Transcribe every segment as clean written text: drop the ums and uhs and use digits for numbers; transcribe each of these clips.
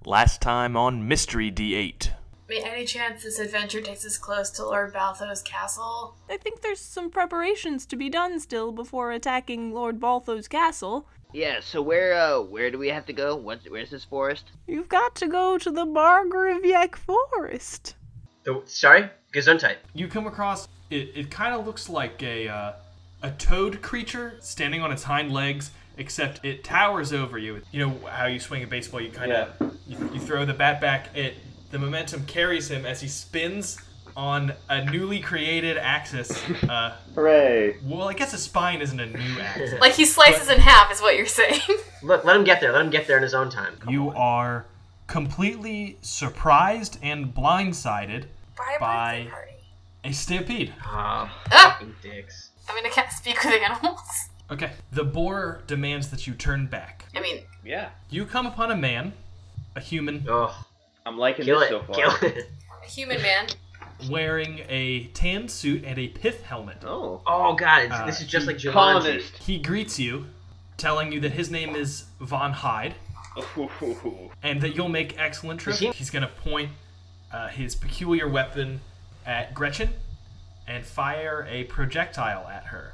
Last time on Mystery D8. Any chance this adventure takes us close to Lord Baltho's castle? I think there's some preparations to be done still before attacking Lord Baltho's castle. Yeah, so where do we have to go? Where's this forest? You've got to go to the Bargriviek forest. Sorry? Gesundheit. You come across, it kind of looks like a toad creature standing on its hind legs, except it towers over you. You know how you swing a baseball, you kind of, you throw the bat back, the momentum carries him as he spins on a newly created axis. Hooray! Well, I guess a spine isn't a new axis. Like he slices in half is what you're saying. Look, let him get there. Let him get there in his own time. You are completely surprised and blindsided by a stampede. Fucking dicks. I'm gonna cast Speak with Animals. Okay. The boar demands that you turn back. I mean... Yeah. You come upon a man, a human, Oh, I'm liking kill this it. so far. Kill it. A human man. wearing a tan suit and a pith helmet. Oh. Oh, God. This is just like Jumanji. Colonist. He greets you, telling you that his name is Von Hyde, and that you'll make excellent trip. He's going to point his peculiar weapon at Gretchen and fire a projectile at her.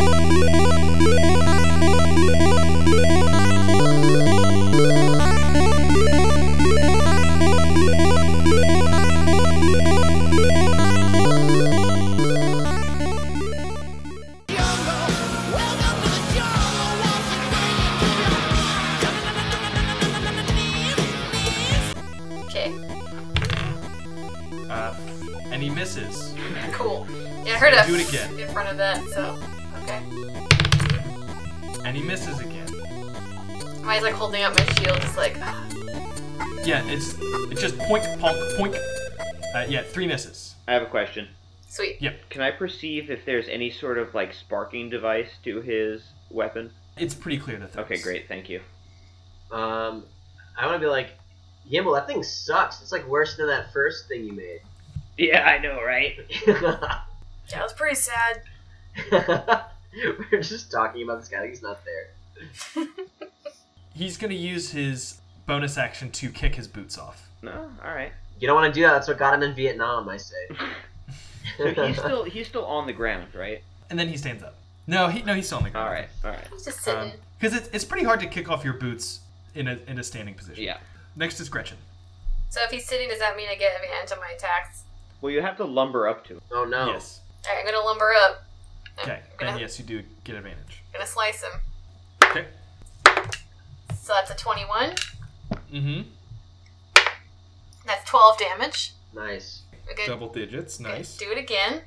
And he misses. Cool. Yeah, I heard a do it again. in front of that, so okay. And he misses again. Am I like holding up my shield, just like? Yeah, it's just poink, ponk, poink. 3 misses. I have a question. Sweet. Yep. Can I perceive if there's any sort of like sparking device to his weapon? It's pretty clear that there Okay, is. great, thank you. I want to be like, Yimble, that thing sucks. It's like worse than that first thing you made. Yeah, I know, right? Yeah, it was pretty sad. We're just talking about this guy like he's not there. He's going to use his bonus action to kick his boots off. No, alright. You don't want to do that. That's what got him in Vietnam, I say. So he's still on the ground, right? And then he stands up. No, he's still on the ground. Alright. He's just sitting. Because it's pretty hard to kick off your boots in a standing position. Yeah. Next is Gretchen. So if he's sitting, does that mean I get advantage on my attacks? Well, you have to lumber up to him. Oh, no. Yes. Alright, I'm gonna lumber up. Okay, I'm then yes, you do get advantage. gonna slice him. Okay. So that's a 21. Mm-hmm. That's 12 damage. Nice. Okay. Double digits, Okay, nice. do it again.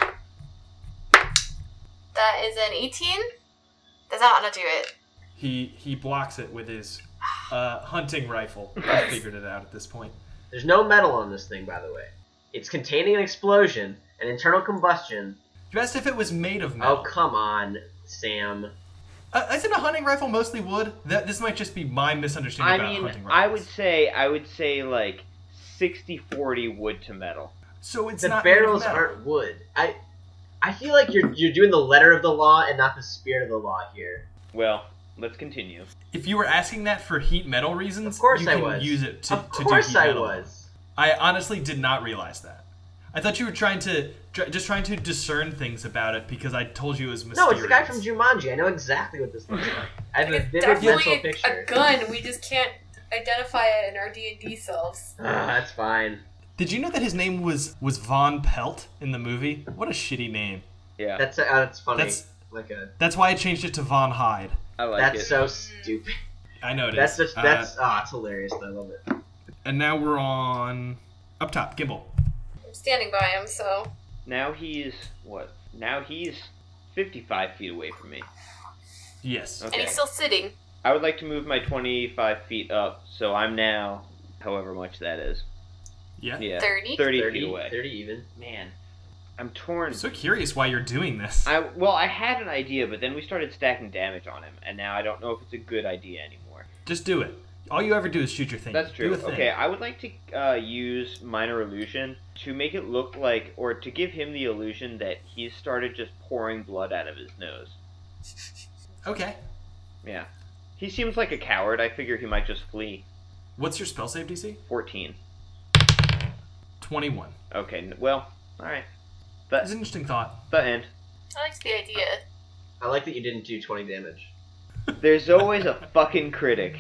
That is an 18. Does that not do it? He blocks it with his hunting rifle. I figured it out at this point. There's no metal on this thing, by the way. It's containing an explosion, an internal combustion. You asked if it was made of metal. Oh, come on, Sam. Isn't a hunting rifle mostly wood? This might just be my misunderstanding about hunting rifles. I would say like 60-40 wood to metal. So it's The not barrels made of metal. aren't wood. I feel like you're doing the letter of the law and not the spirit of the law here. Well, let's continue. If you were asking that for heat metal reasons, Of course you I can was. use it to Of do course heat I metal. was. I honestly did not realize that. I thought you were trying to discern things about it because I told you it was mysterious. No, it's the guy from Jumanji. I know exactly what this looks like. I have a It's vivid mental definitely picture. a gun. We just can't identify it in our D&D selves. That's fine. Did you know that his name was Von Pelt in the movie? What a shitty name. Yeah, That's funny. That's why I changed it to Von Hyde. I like That's it. so stupid. I know it That's is. it's hilarious. I love it. And now we're on up top, Gimbal. I'm standing by him, so... Now he's what? Now he's 55 feet away from me. Yes. Okay. And he's still sitting. I would like to move my 25 feet up, so I'm now, however much that is. Yeah. Yeah. 30? 30 feet away. 30 even. Man, I'm torn. I'm so curious why you're doing this. I had an idea, but then we started stacking damage on him, and now I don't know if it's a good idea anymore. Just do it. All you ever do is shoot your thing. That's true. Do a thing. Okay, I would like to use Minor Illusion to make it look like, or to give him the illusion that he's started just pouring blood out of his nose. Okay. Yeah. He seems like a coward. I figure he might just flee. What's your spell save DC? 14. 21. Okay, well, alright. That's an interesting thought. The end. I like the idea. I like that you didn't do 20 damage. There's always a fucking critic.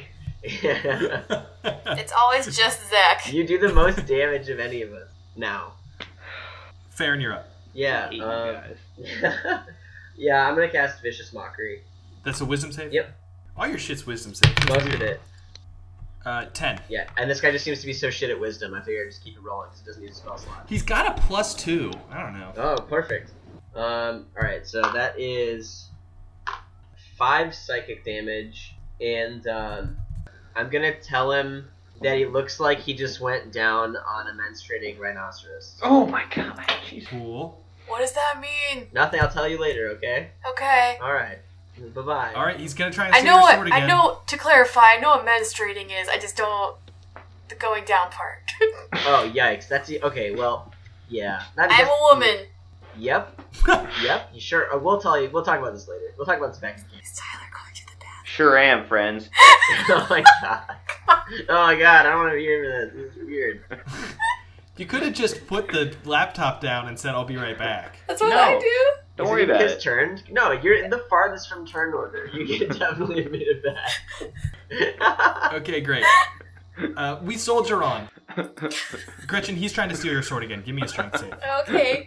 It's always just Zach. You do the most damage of any of us. Now. Farron, you're up. Yeah. I hate you guys. Yeah, I'm gonna cast Vicious Mockery. That's a wisdom save? Yep. All your shit's wisdom save. Most of it. 10. Yeah, and this guy just seems to be so shit at wisdom, I figured I'd just keep it rolling because it doesn't need a spell slot. He's got a +2. I don't know. Oh, perfect. Alright, so that is 5 psychic damage, and I'm gonna tell him that he looks like he just went down on a menstruating rhinoceros. Oh my god, jeez. Cool. What does that mean? Nothing, I'll tell you later, okay? Okay. Alright. Bye-bye. All right, he's gonna try and I steal know your what. sword again. I know. To clarify, I know what menstruating is. I just don't the going down part. Oh, yikes. That's the... Okay, well, yeah. I'm a woman. Yep. Yep. You sure? We'll tell you. We'll talk about this later. We'll talk about this back in the game. Is Tyler going to the bathroom? Sure am, friends. Oh my god. Oh my god. I don't want to hear this. This is weird. You could have just put the laptop down and said, "I'll be right back." That's what No. I do. Don't Is worry it about his it. turn? No, you're the farthest from turn order. You can definitely admit it back. Okay, great. We soldier on. Gretchen, he's trying to steal your sword again. Give me a strength save. Okay.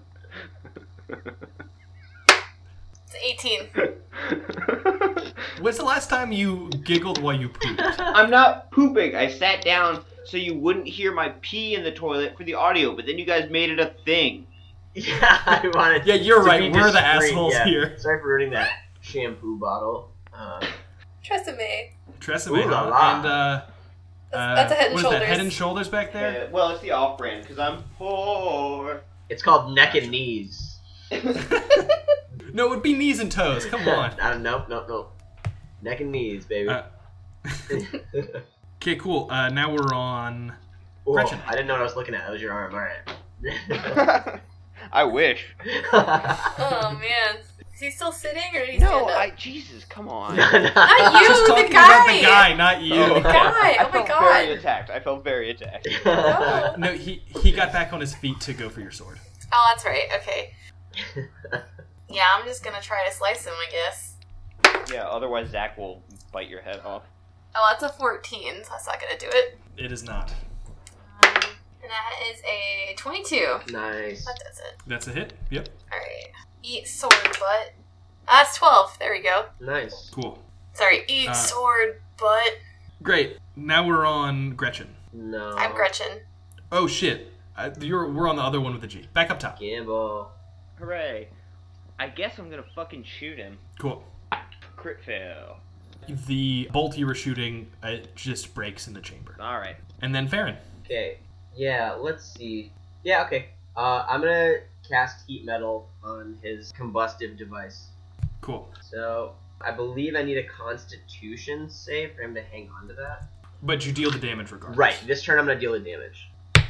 It's 18. When's the last time you giggled while you pooped? I'm not pooping. I sat down so you wouldn't hear my pee in the toilet for the audio, but then you guys made it a thing. Yeah, I wanted. Yeah, you're to right. be We're the discreet, assholes yeah. here. Sorry for ruining that shampoo bottle. Tresemme. Tresemme, Ooh la huh? la. And That's a Head and what is Shoulders. that? Head and Shoulders back there. Well, it's the off-brand because I'm poor. It's called neck and knees. No, it would be knees and toes. Come on. Nope. Neck and knees, baby. Okay, cool. Now we're on Whoa, Gretchen. I didn't know what I was looking at. That was your arm. All right. I wish. Oh man. Is he still sitting or did he No, stand up? Jesus, come on. Not you, Just the talking guy. about the guy, not you. Oh, The guy. I Oh my felt god. very attacked. I felt very attacked. No. No, he got back on his feet to go for your sword. Oh, that's right. Okay. Yeah, I'm just gonna try to slice him, I guess. Yeah, otherwise Zach will bite your head off. Oh, that's a 14, so that's not gonna do it. It is not. And that is a 22. Nice. That does it. That's a hit. Yep. Alright. Eat sword butt. That's 12. There we go. Nice. Cool. Sorry, eat sword butt. Great. Now we're on Gretchen. No. I'm Gretchen. Oh shit. We're on the other one with the G. Back up top. Gamble. Hooray. I guess I'm gonna fucking shoot him. Cool. Crit fail. The bolt you were shooting just breaks in the chamber. Alright. And then Farron. Okay. Yeah, let's see. Yeah, okay. I'm gonna cast heat metal on his combustive device. Cool. So, I believe I need a constitution save for him to hang on to that. But you deal the damage regardless. Right, this turn I'm gonna deal the damage.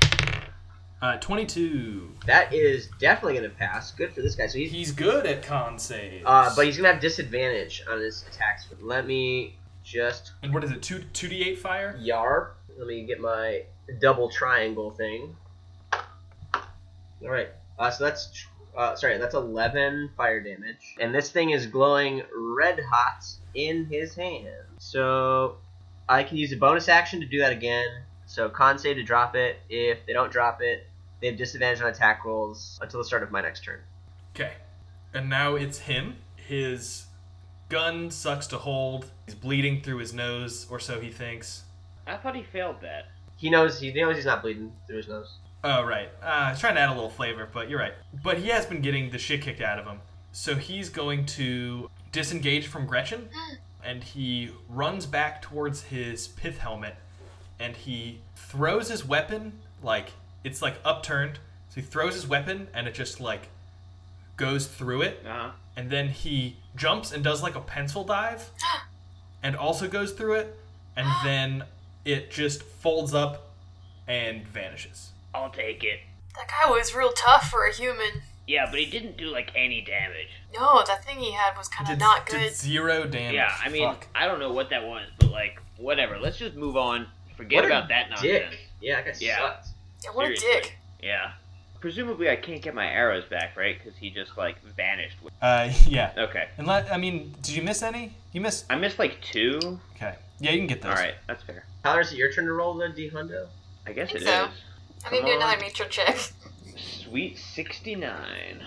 22. That is definitely gonna pass. Good for this guy. So He's good at con saves. but he's gonna have disadvantage on his attacks. Let me just And what is it? 2d8 fire? yarp. Let me get my double triangle thing. All right. So that's that's 11 fire damage, and this thing is glowing red hot in his hand. So I can use a bonus action to do that again. So con save to drop it. If they don't drop it, they have disadvantage on attack rolls until the start of my next turn. Okay. And now it's him. His gun sucks to hold. He's bleeding through his nose, or so he thinks. I thought he failed that. He knows he's not bleeding through his nose. Oh, right. He's trying to add a little flavor, but you're right. But he has been getting the shit kicked out of him. So he's going to disengage from Gretchen, and he runs back towards his pith helmet, and he throws his weapon, it's upturned. So he throws his weapon, and it just, goes through it. Uh-huh. And then he jumps and does, a pencil dive, and also goes through it, and then it just folds up and vanishes. I'll take it. That guy was real tough for a human. Yeah, but he didn't do, any damage. No, that thing he had was kind of not good. Did 0 damage. Yeah, I mean, Fuck. I don't know what that was, but, whatever. Let's just move on. Forget What a about that nonsense. dick. Yeah, that guy Yeah. sucked. Yeah, what a Seriously. dick. Yeah. Presumably I can't get my arrows back, right? Because he just, vanished. Yeah. Okay. Did you miss any? You missed. I missed, 2. Okay. Yeah, you can get those. Alright, that's fair. Tyler, is it your turn to roll the D-Hundo? I guess Think it so. is. I'm gonna Come do on. another nature check. Sweet 69.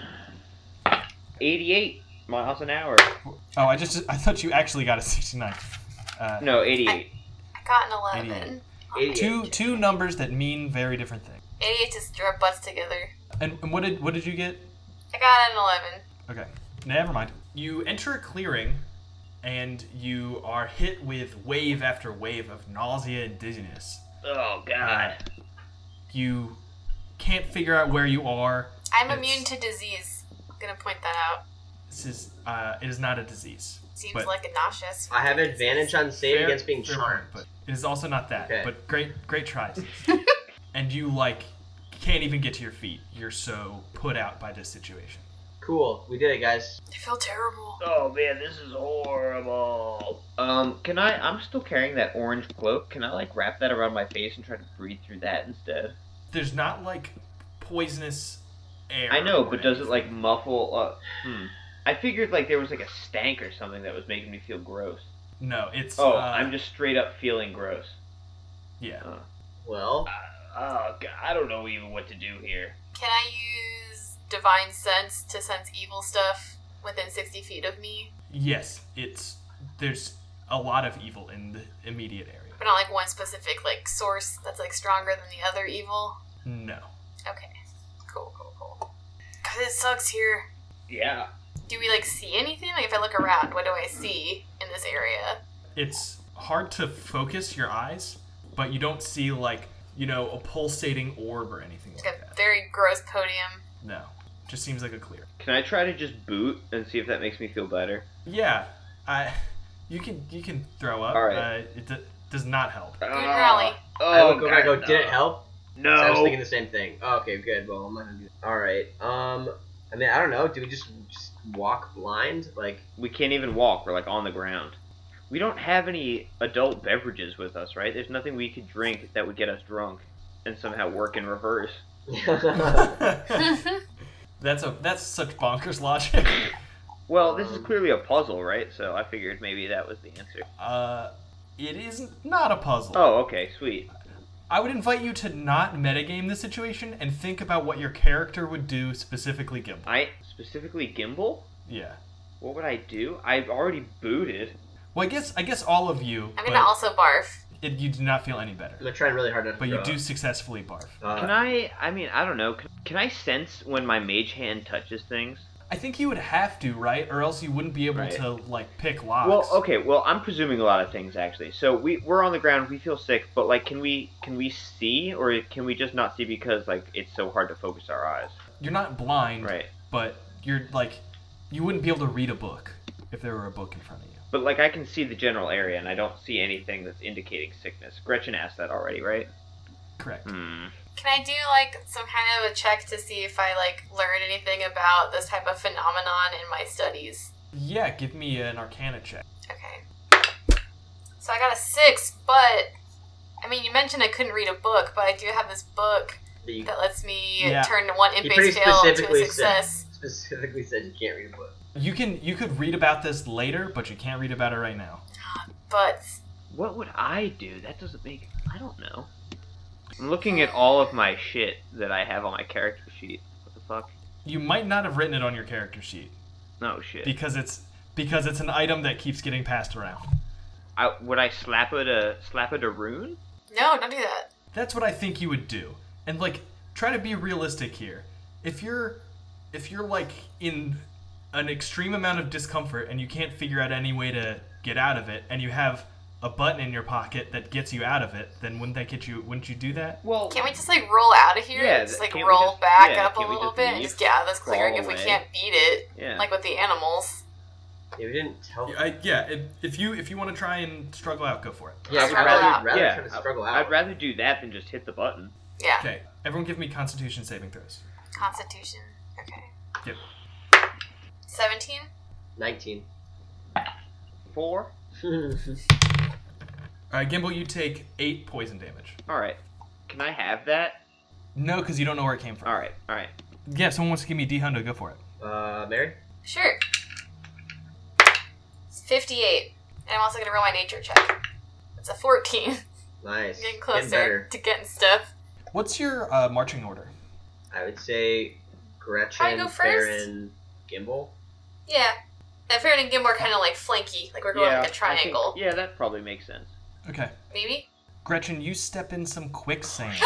88 miles an hour. Oh, I thought you actually got a 69. No, 88. I got an 11. 88. Two numbers that mean very different things. 88 just drew our butts together. And what did you get? I got an 11. Okay. Never mind. You enter a clearing, and you are hit with wave after wave of nausea and dizziness. Oh, God. You can't figure out where you are. I'm It's- immune to disease. I'm gonna point that out. It is not a disease. Seems but like a nauseous. I have advantage on save fair- against being fair charmed. point, but it is also not that. Okay. But great tries. And you can't even get to your feet. You're so put out by this situation. Cool, we did it, guys. I feel terrible. Oh, man, this is horrible. I'm still carrying that orange cloak. Can I, wrap that around my face and try to breathe through that instead? There's not poisonous air. I know, or but does it, anything. muffle, I figured, there was, a stank or something that was making me feel gross. No, it's. Oh, I'm just straight up feeling gross. Yeah. Well, Oh, God, I don't know even what to do here. Can I use divine sense to sense evil stuff within 60 feet of me? Yes, there's a lot of evil in the immediate area. But not one specific source that's stronger than the other evil? No. Okay. Cool. Cause it sucks here. Yeah. Do we see anything? If I look around, what do I see in this area? It's hard to focus your eyes, but you don't see a pulsating orb or anything It's like a that. very gross podium. No. Just seems like a clear. Can I try to just boot and see if that makes me feel better? Yeah. You can throw up. All right. It does not help. Good rally. I Oh, look over and I go, God, did it help? No. So I was thinking the same thing. Oh, okay, good. Well, I'm not gonna do that. Alright, I don't know. Do we just walk blind? We can't even walk. We're on the ground. We don't have any adult beverages with us, right? There's nothing we could drink that would get us drunk and somehow work in reverse. That's such bonkers logic. Well, this is clearly a puzzle, right? So I figured maybe that was the answer. It is not a puzzle. Oh, okay, sweet. I would invite you to not metagame the situation and think about what your character would do, specifically Gimbal. Specifically Gimbal? Yeah. What would I do? I've already booted. Well, I guess all of you. I'm gonna also barf. You do not feel any better. I'm trying really hard not to But you throw do up. successfully barf. Can I don't know. Can I sense when my mage hand touches things? I think you would have to, right? Or else you wouldn't be able Right. to pick locks. Well, okay. Well, I'm presuming a lot of things actually. So we're on the ground. We feel sick, but can we see, or can we just not see because it's so hard to focus our eyes? You're not blind, Right. but you're you wouldn't be able to read a book if there were a book in front of you. But I can see the general area, and I don't see anything that's indicating sickness. Gretchen asked that already, right? Correct. Hmm. Can I do some kind of a check to see if I learn anything about this type of phenomenon in my studies? Yeah, give me an Arcana check. Okay. So I got a 6, but you mentioned I couldn't read a book, but I do have this book that lets me Yeah. turn one He imp pretty base fail into a specifically success. specifically said you can't read a book. You could read about this later, but you can't read about it right now. But What would I do? That doesn't make... I don't know. I'm looking at all of my shit that I have on my character sheet. What the fuck? You might not have written it on your character sheet No shit. because it's an item that keeps getting passed around. Would I slap it a rune? no, don't do that. That's what I think you would do. And try to be realistic here. If you're in an extreme amount of discomfort and you can't figure out any way to get out of it, and you have a button in your pocket that gets you out of it, then wouldn't you do that? Well, Can't we just roll out of here? Yeah, Just can't we roll just- back yeah, up a can't we little just bit and leave, just get out of this clearing crawl if we away? can't beat it? Yeah. With the animals. Yeah, we didn't tell. If you want to try and struggle out, go for it. Yeah, I'd I'd rather- rather yeah, try to struggle out. I'd rather do that than just hit the button. Yeah. Okay, everyone give me Constitution saving throws. Constitution. Okay. Yep. 17? 19. 4. Gimbal, you take 8 poison damage. Alright. Can I have that? No, because you don't know where it came from. Alright. Yeah, if someone wants to give me D-Hundo, go for it. Mary? Sure. It's 58. And I'm also going to roll my nature check. It's a 14. Nice. Getting closer better. to getting stuff. What's your marching order? I would say Gretchen, Probably go first. Farron, Gimbal. Yeah. And Farron and Gimbal are kind of like flanky. Like we're going like a triangle. Yeah, that probably makes sense. Okay. Maybe? Gretchen, you step in some quicksand.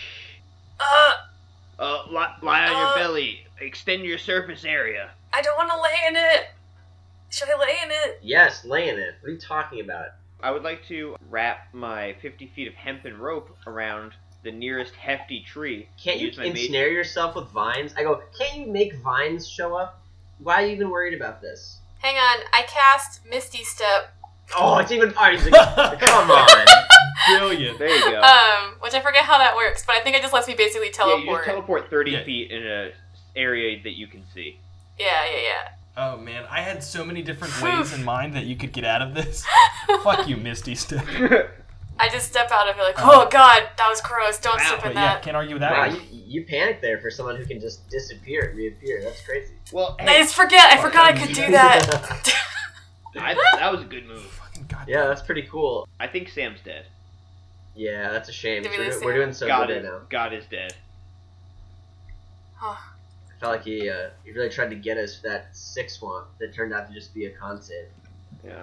Lie on your belly. Extend your surface area. I don't want to lay in it. Should I lay in it? Yes, lay in it. What are you talking about? I would like to wrap my 50 feet of hempen rope around the nearest hefty tree. Can't you Use my ensnare yourself with vines? I go, can't you make vines show up? Why are you even worried about this? Hang on. I cast Misty Step. Oh, it's even... come on. Brilliant. There you go. Which I forget how that works, but I think it just lets me basically teleport. Yeah, you just teleport 30 feet in an area that you can see. Yeah. Oh man, I had so many different ways in mind that you could get out of this. Fuck you, Misty Step. I just step out of it like, oh god, that was gross. Don't step in But yeah, that. can't argue with that. Wow, one. you panicked there for someone who can just disappear and reappear. That's crazy. Well, I hey, just forget. I forgot I could do that. that was a good move. Fucking goddamn. Yeah, that's pretty cool. I think Sam's dead. Yeah, that's a shame. Did we lose We're Sam? doing so God good is, right now. God is dead. Oh, I felt like he really tried to get us for that 6 swamp that turned out to just be a con save. Yeah.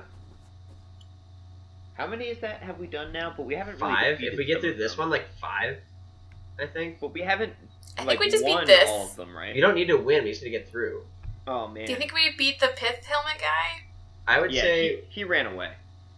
How many is that have we done now? But we haven't really 5. defeated If we get some through of this them. one, like 5, I think. But we haven't I like think we just beat won this. all of them, right? You don't need to win. We just need to get through. Oh man. do you think we beat the Pith Helmet guy? I would Yeah, say. he ran away.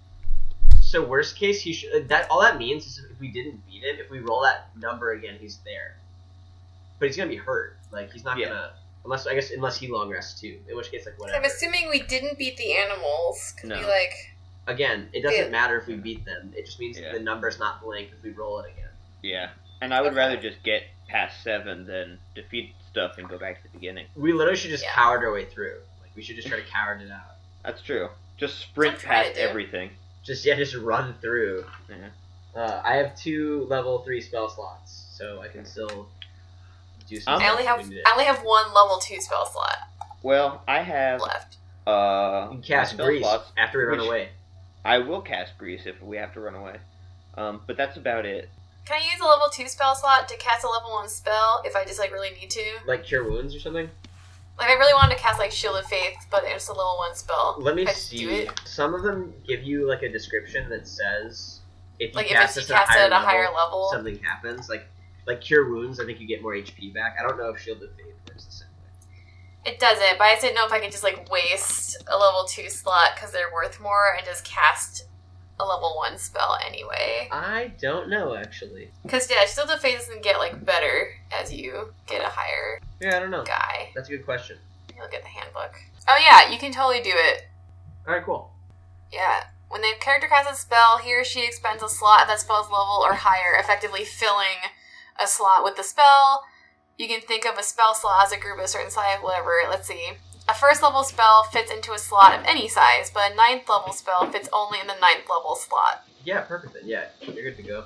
So worst case, he should. That all that means is if we didn't beat him, if we roll that number again, he's there. But he's gonna be hurt. Like he's not gonna. Unless he long rests too. In which case, like whatever. I'm assuming we didn't beat the animals. Cause No. we like. Again, it doesn't Yeah. matter if we beat them. It just means Yeah. the number's not blank if we roll it again. Yeah. And I would Okay. rather just get past 7 than defeat stuff and go back to the beginning. We literally should just Yeah. coward our way through. Like we should just try to coward it out. That's true. Just sprint That's what I'm trying past to do. everything. Just run through. Yeah. I have 2 level 3 spell slots, so I can still do some. I'm- I only have 1 level 2 spell slot Well, I have left. You can cast spell Grease slots, after we run which- away. I will cast Grease if we have to run away. But that's about it. Can I use a level 2 spell slot to cast a level 1 spell if I just like really need to? Like Cure Wounds or something? Like I really wanted to cast like Shield of Faith, but it's a level 1 spell. Let me Can I just do see. it? Some of them give you like a description that says if you Like if cast it's this cast it at a higher level. something happens. Like Cure Wounds, I think you get more HP back. I don't know if Shield of Faith works the same way. It doesn't, but I just didn't know if I could just like waste a level 2 slot because they're worth more and just cast a level 1 spell anyway. I don't know actually. Because yeah, Shield of Faith doesn't get like better as you get a higher Yeah, I don't know. guy. That's a good question. You'll get the handbook. Oh yeah, you can totally do it. All right, cool. Yeah. When the character casts a spell, he or she expends a slot at that spell's level or higher, effectively filling a slot with the spell. You can think of a spell slot as a group of a certain size, whatever. Let's see. A first level spell fits into a slot of any size, but a 9th level spell fits only in the 9th level slot. Yeah, perfect then. Yeah, you're good to go.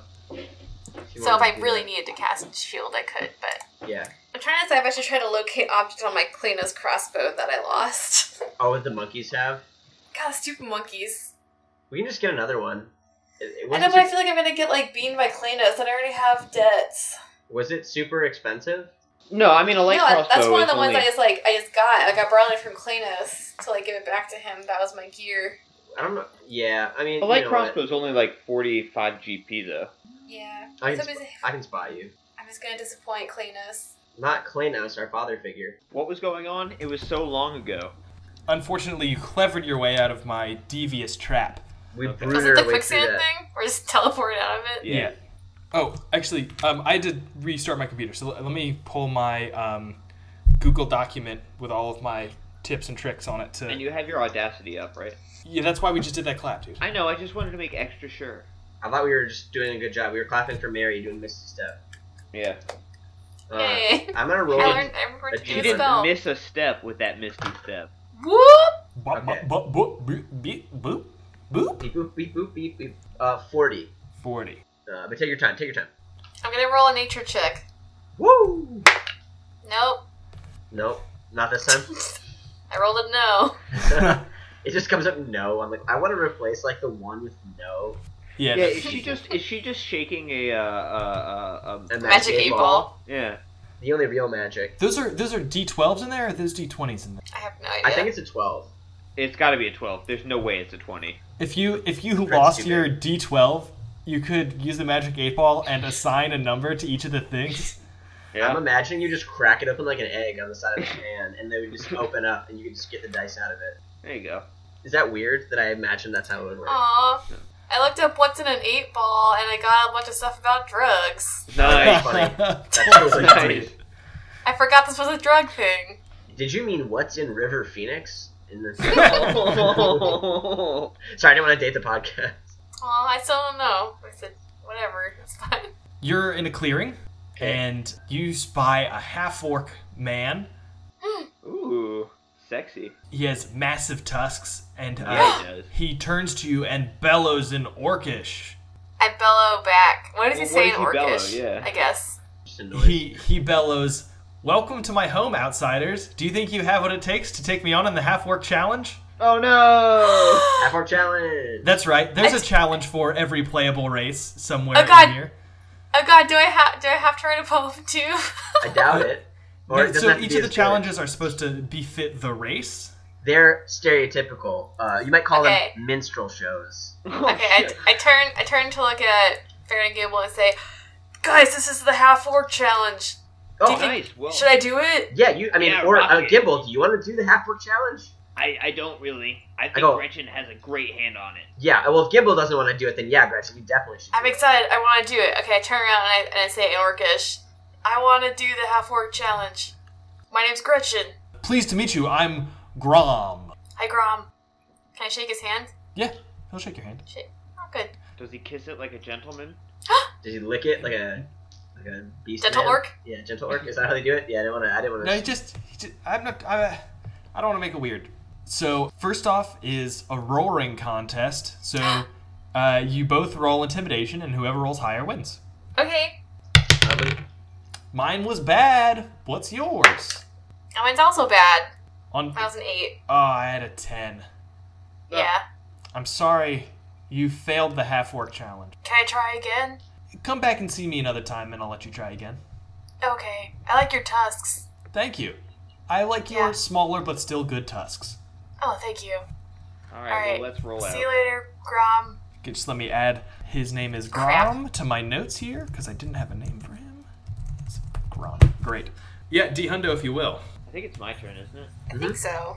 So if I really needed to cast Shield, I could, but... Yeah. I'm trying to decide if I should try to locate objects on my Klenos crossbow that I lost. Oh, what the monkeys have? God, stupid monkeys. We can just get another one. I know, Wasn't but I feel like I'm gonna get, like, beamed by Klenos, and I already have debts. Was it super expensive? No, I mean a light crossbow. That's one of the is ones only- I just got. Like I borrowed it from Klenos to like give it back to him. That was my gear. I don't know. Yeah, I mean, A light you know what? crossbow is only like 45 GP though. Yeah. I So can, busy. I can spy you. I'm just gonna disappoint Klenos. Not Klenos, our father figure. What was going on? It was so long ago. Unfortunately, you clevered your way out of my devious trap. We Okay. brewed Was our it the way through quicksand that. thing? Or just teleport out of it? Yeah. Oh, actually, I had to restart my computer, so let me pull my Google document with all of my tips and tricks on it. And you have your Audacity up, right? Yeah, that's why we just did that clap, dude. I know, I just wanted to make extra sure. I thought we were just doing a good job. We were clapping for Mary doing Misty Step. Yeah. Yay. I'm gonna roll. I it. learned every word She to She do a didn't spell. miss a step with that Misty Step. Whoop! Boop, Okay. boop, boop, boop, boop, boop. Beep boop beep boop beep beep. 40. 40. But take your time. I'm gonna roll a nature check. Woo! Nope. Nope, not this time. I rolled a no. It just comes up no. I'm like, I want to replace like the one with no. Yeah. Yeah, is she just shaking a A Magic 8 ball. yeah. The only real magic. Those are D12s in there, or are those D20s in there? I have no idea. I think it's a 12. It's got to be a 12. There's no way it's a 20. If you Prince lost too your D12, you could use the magic 8-ball and assign a number to each of the things. Yeah. I'm imagining you just crack it open like an egg on the side of the pan, and they would just open up, and you could just get the dice out of it. There you go. Is that weird that I imagined that's how it would work? Aw. I looked up what's in an 8-ball, and I got a bunch of stuff about drugs. Nice. Funny. That's totally funny. Nice. I forgot this was a drug thing. Did you mean what's in River Phoenix? In the... Sorry, I didn't want to date the podcast. Aw, I still don't know. I said, whatever, it's fine. You're in a clearing, and you spy a half-orc man. Ooh, sexy. He has massive tusks, and Yeah, he does. he turns to you and bellows in Orcish. I bellow back. What does he Well, say in what does Orcish? he bellow? Yeah. I guess. Just annoyed. He bellows, "Welcome to my home, outsiders. Do you think you have what it takes to take me on in the half-orc challenge?" Oh no! Half-orc challenge! That's right. There's a challenge for every playable race somewhere Oh, God. in here. Oh god, do I have to write a poem too? I doubt it. Or it doesn't So have to each be of the as good. challenges are supposed to befit the race. They're stereotypical. You might call Okay. them minstrel shows. Okay, I turn to look at Fair and Gable and say, guys, this is the half-orc challenge. Oh, Do you think- Nice. Well, Should I do it? yeah, or rock it. Gibble, do you want to do the half-orc challenge? I don't really. I think go- Gretchen has a great hand on it. Yeah, well, if Gibble doesn't want to do it, then yeah, Gretchen, we definitely should I'm do it. excited. I want to do it. Okay, I turn around and I say in Orcish, I want to do the half-orc challenge. My name's Gretchen. Pleased to meet you. I'm Grom. Hi, Grom. Can I shake his hand? Yeah, he'll shake your hand. Shake. Oh, good. Does he kiss it like a gentleman? Did he lick it like a beast Gentle man? orc? Yeah, gentle orc. Is that how they do it? Yeah, I didn't want to. No, he just I'm not. I don't want to make it weird. So first off is a roaring contest. So you both roll intimidation, and whoever rolls higher wins. Okay. Mine was bad. What's yours? And mine's also bad. On That was an 8. I had a 10. Yeah. I'm sorry. You failed the half-orc challenge. Can I try again? Come back and see me another time, and I'll let you try again. Okay. I like your tusks. Thank you. I like your Yeah. smaller but still good tusks. Oh, thank you. Alright, Alright. well, let's roll out. See you later, Grom. Just let me add his name is Crap. Grom to my notes here, because I didn't have a name for him. It's Grom. Great. Yeah, D Hundo, if you will. I think it's my turn, isn't it? I think so.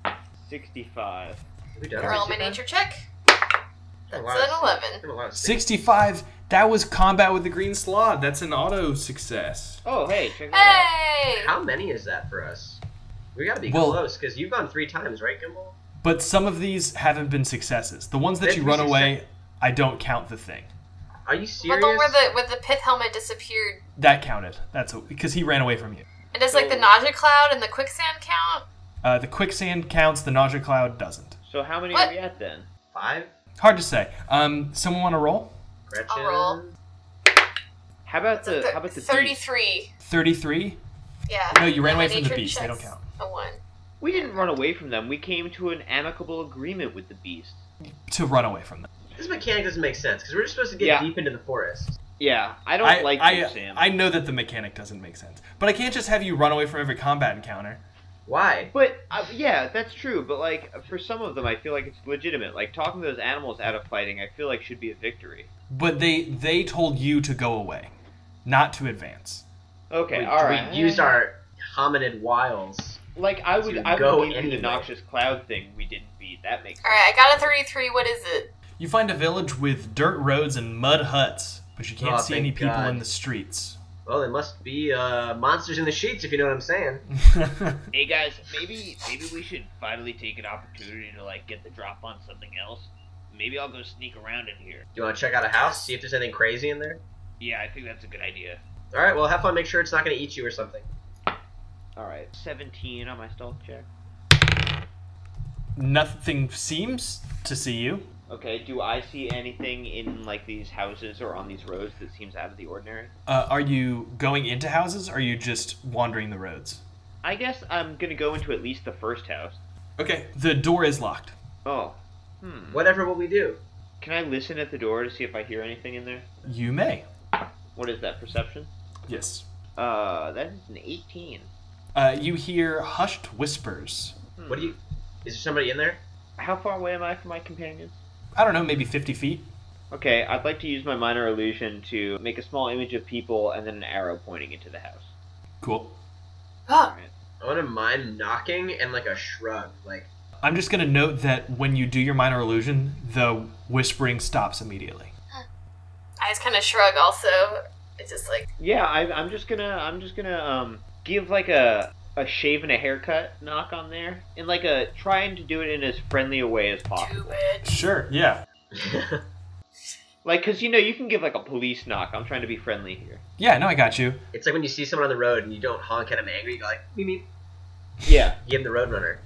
65. We done Roll my 65? nature check. That's That's an 11. 65. That was combat with the green slot. That's an auto success. Oh, hey, check that Hey! How many is that for us? We gotta be Well- close, because you've gone 3 times, right, Gimble? But some of these haven't been successes. The ones that They've you been run away, I don't count the thing. Are you But serious? the one where the pith helmet disappeared. That counted. Because he ran away from you. And does like the nausea cloud and the quicksand count? The quicksand counts. The nausea cloud doesn't. out. So how many What? are we at then? 5? Hard to say. Someone want to roll? Gretchen? I'll roll. How about It's a the how about the beast? 33. 33. Yeah. No, you ran And away my from the nature beast. They don't check's count. A 1. We didn't run away from them. We came to an amicable agreement with the beast. To run away from them. This mechanic doesn't make sense, because we're just supposed to get Yeah. deep into the forest. Yeah, I don't like you, Sam. I know that the mechanic doesn't make sense. But I can't just have you run away from every combat encounter. Why? But yeah, that's true. But like for some of them, I feel like it's legitimate. Like talking those animals out of fighting, I feel like should be a victory. But they told you to go away, not to advance. Okay, We, all right. we used our hominid wiles. like I to would go give you anyway. the noxious cloud thing we didn't beat. That makes sense. Alright, I got a 33. What is it? You find a village with dirt roads and mud huts, but you can't Oh, see thank any people God. in the streets. Well, they must be monsters in the sheets, if you know what I'm saying. Hey guys, maybe we should finally take an opportunity to like get the drop on something else. Maybe I'll go sneak around in here. Do you want to check out a house, see if there's anything crazy in there? Yeah, I think that's a good idea. All right, well, have fun. Make sure it's not going to eat you or something. All right, 17 on my stealth check. Nothing seems to see you. Okay, do I see anything in, like, these houses or on these roads that seems out of the ordinary? Are you going into houses, or are you just wandering the roads? I guess I'm gonna go into at least the first house. Okay, the door is locked. Oh. Whatever will we do? Can I listen at the door to see if I hear anything in there? You may. What is that, perception? Yes. That is an 18. You hear hushed whispers. What do you... Is there somebody in there? How far away am I from my companions? I don't know, maybe 50 feet. Okay, I'd like to use my minor illusion to make a small image of people and then an arrow pointing into the house. Cool. Ah, I want to mime knocking and like a shrug. Like, I'm just going to note that when you do your minor illusion, the whispering stops immediately. I just kind of shrug. Also, it's just like Yeah, I'm just gonna give like a shave and a haircut knock on there, and like trying to do it in as friendly a way as possible. stupid. Sure, yeah. Like, cause you can give like a police knock. I'm trying to be friendly here. Yeah, no, I got you. it's like when you see someone on the road and you don't honk at them angry, you go like, meep meep. Yeah. You give them the road runner.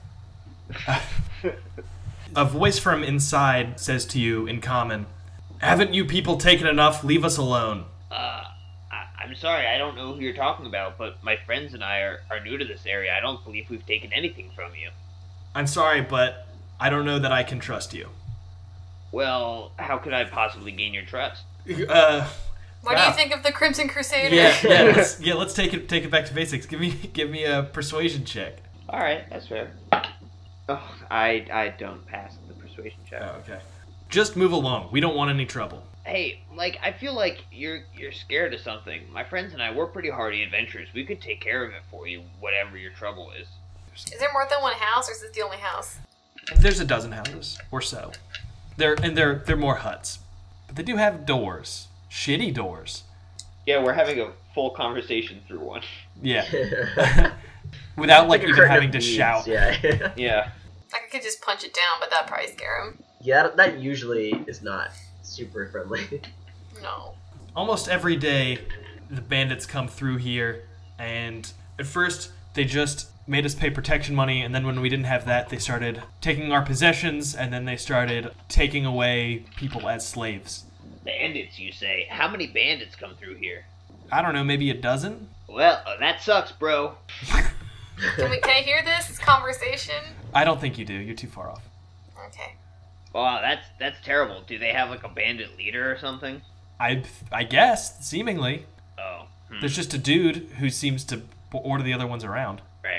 A voice from inside says to you in common, "Haven't you people taken enough? Leave us alone." I'm sorry, I don't know who you're talking about, but my friends and I are new to this area. I don't believe we've taken anything from you. I'm sorry, but I don't know that I can trust you. Well, how could I possibly gain your trust? What do Wow. you think of the Crimson Crusader? Let's take it back to basics. Give me a persuasion check. All right, that's fair. Oh, I don't pass the persuasion check. Oh, okay. Just move along. We don't want any trouble. Hey, like, I feel like you're scared of something. My friends and I, we're pretty hardy adventurers. We could take care of it for you, whatever your trouble is. Is there more than one house, or is this the only house? There's a dozen houses or so. They're more huts, but they do have doors. Shitty doors. Yeah, we're having a full conversation through one. Yeah. Without like a even curtain having of to beads, shout. Yeah. Yeah. Like I could just punch it down, but that'd probably scare him. Yeah, that usually is not super friendly. No. Almost every day, the bandits come through here, and at first they just made us pay protection money, and then when we didn't have that, they started taking our possessions, and then they started taking away people as slaves. Bandits, you say? How many bandits come through here? I don't know, maybe a dozen? Well, that sucks, bro. Can I hear this conversation? I don't think you do. You're too far off. Okay. Wow, that's terrible. Do they have like a bandit leader or something? I guess, seemingly. Oh. There's just a dude who seems to order the other ones around. Right.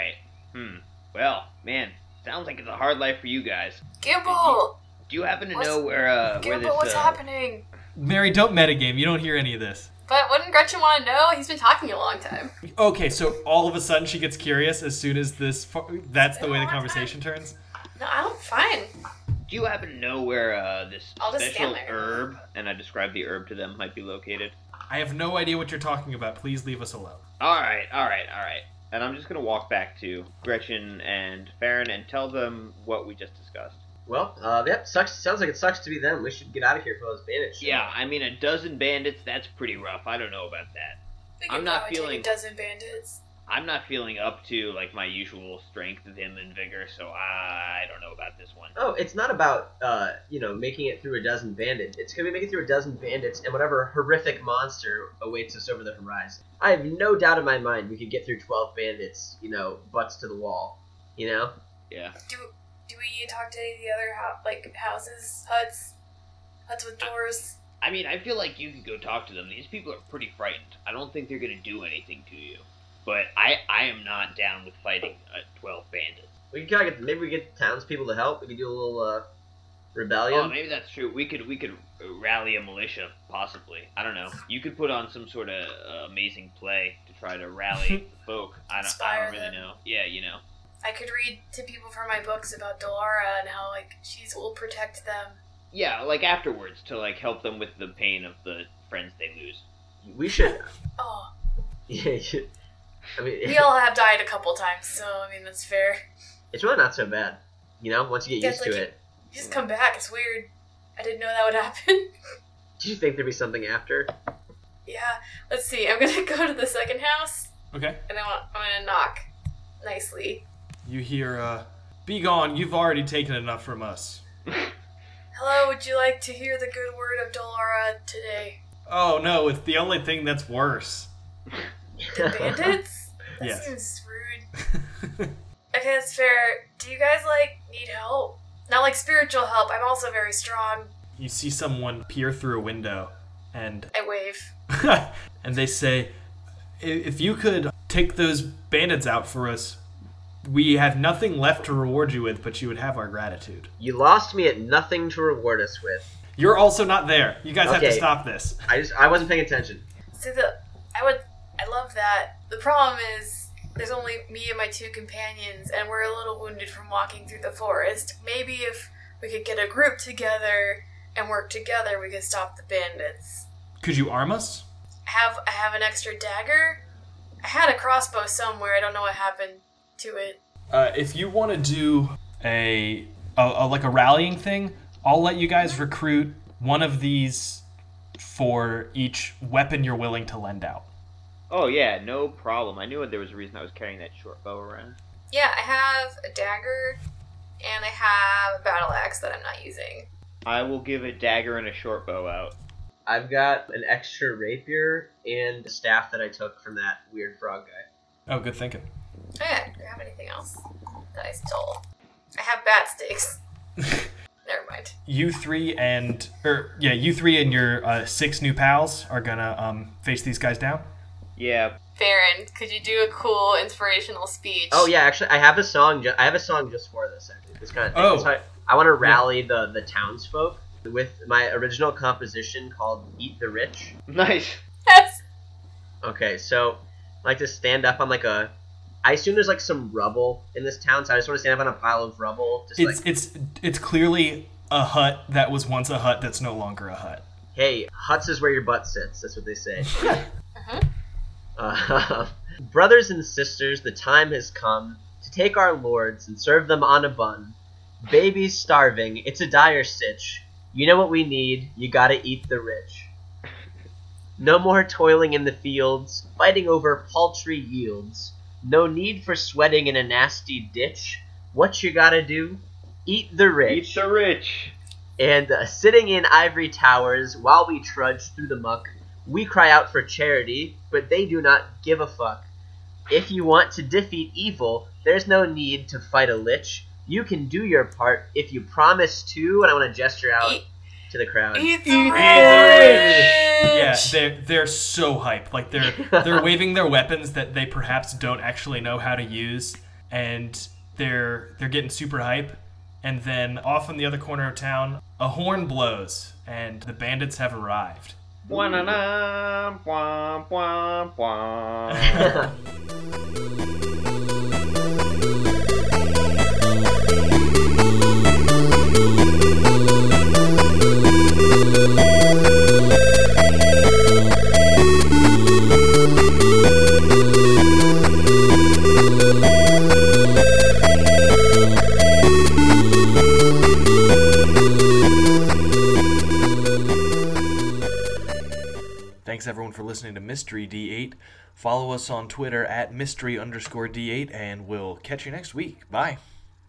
Well, man, sounds like it's a hard life for you guys. Gimble! Do you happen to What's- know where Gimble, this what's happening? Mary, don't metagame. You don't hear any of this. But wouldn't Gretchen want to know? He's been talking a long time. Okay, so all of a sudden she gets curious as soon as that's the way the conversation turns. No, I'm fine. Do you happen to know where this I'll just special stand there. herb, and I describe the herb to them, might be located? I have no idea what you're talking about. Please leave us alone. All right. And I'm just gonna walk back to Gretchen and Farron and tell them what we just discussed. Well, yep, sounds like it sucks to be them. We should get out of here for those bandits. Yeah, I mean, a dozen bandits, that's pretty rough. I don't know about that. We I'm could not probably feeling- take a dozen bandits. I'm not feeling up to, like, my usual strength, vim, and vigor, so I don't know about this one. Oh, it's not about, making it through a dozen bandits. It's going to be making it through a dozen bandits and whatever horrific monster awaits us over the horizon. I have no doubt in my mind we could get through 12 bandits, butts to the wall, Yeah. Do we talk to any of the other houses, huts with doors? I mean, I feel like you could go talk to them. These people are pretty frightened. I don't think they're going to do anything to you. But I am not down with fighting 12 bandits. We can maybe we get townspeople to help. We could do a little, rebellion. Oh, maybe that's true. We could rally a militia, possibly. I don't know. You could put on some sort of amazing play to try to rally the folk. I Inspire don't really them. know. Yeah, I could read to people from my books about Delara and how she will protect them. Yeah, like afterwards to like help them with the pain of the friends they lose. We should... Oh, Yeah, I mean, we all have died a couple times, so that's fair. it's really not so bad. Once you get Yes, used to like it. You just come back. It's weird. I didn't know that would happen. Did you think there'd be something after? Yeah. Let's see. I'm gonna go to the second house, Okay. and I'm gonna knock nicely. You hear, "Be gone. You've already taken enough from us." Hello, would you like to hear the good word of Dolora today? Oh no, it's the only thing that's worse. The bandits? That Yes. seems rude. Okay, that's fair. Do you guys, need help? Not spiritual help. I'm also very strong. You see someone peer through a window, and I wave. and they say, if you could take those bandits out for us, we have nothing left to reward you with, but you would have our gratitude. You lost me at nothing to reward us with. You're also not there. You guys have to Okay. stop this. I wasn't paying attention. See, I love that. The problem is, there's only me and my 2 companions, and we're a little wounded from walking through the forest. Maybe if we could get a group together and work together, we could stop the bandits. Could you arm us? I have an extra dagger. I had a crossbow somewhere. I don't know what happened to it. If you want to do a rallying thing, I'll let you guys recruit one of these for each weapon you're willing to lend out. Oh yeah, no problem. I knew there was a reason I was carrying that short bow around. Yeah, I have a dagger, and I have a battle axe that I'm not using. I will give a dagger and a short bow out. I've got an extra rapier and a staff that I took from that weird frog guy. Oh, good thinking. Oh yeah, do I have anything else that I stole? I have bat sticks. Never mind. You three and your 6 new pals are gonna face these guys down. Yeah. Farron, could you do a cool inspirational speech? Oh yeah, actually, I have a song. I have a song just for this. Actually, this kind of thing. Oh. So I want to rally the townsfolk with my original composition called "Eat the Rich." Nice. Yes. Okay, so I like to stand up on I assume there's some rubble in this town, so I just want to stand up on a pile of rubble. It's clearly a hut that was once a hut that's no longer a hut. Hey, huts is where your butt sits. That's what they say. Brothers and sisters, the time has come to take our lords and serve them on a bun. Babies starving, it's a dire stitch. You know what we need, you gotta eat the rich. No more toiling in the fields, fighting over paltry yields. No need for sweating in a nasty ditch. What you gotta do? Eat the rich. Eat the rich. And sitting in ivory towers while we trudge through the muck, we cry out for charity, but they do not give a fuck. If you want to defeat evil, there's no need to fight a lich. You can do your part if you promise to, and I want to gesture out to the crowd. Eat the rich! Yeah, they're so hyped. Like they're waving their weapons that they perhaps don't actually know how to use, and they're getting super hype. And then off in the other corner of town, a horn blows, and the bandits have arrived. Wah-na-na, wah, wah, wah. Thanks everyone for listening to Mystery D8. Follow us on Twitter at mystery_D8, and we'll catch you next week. Bye.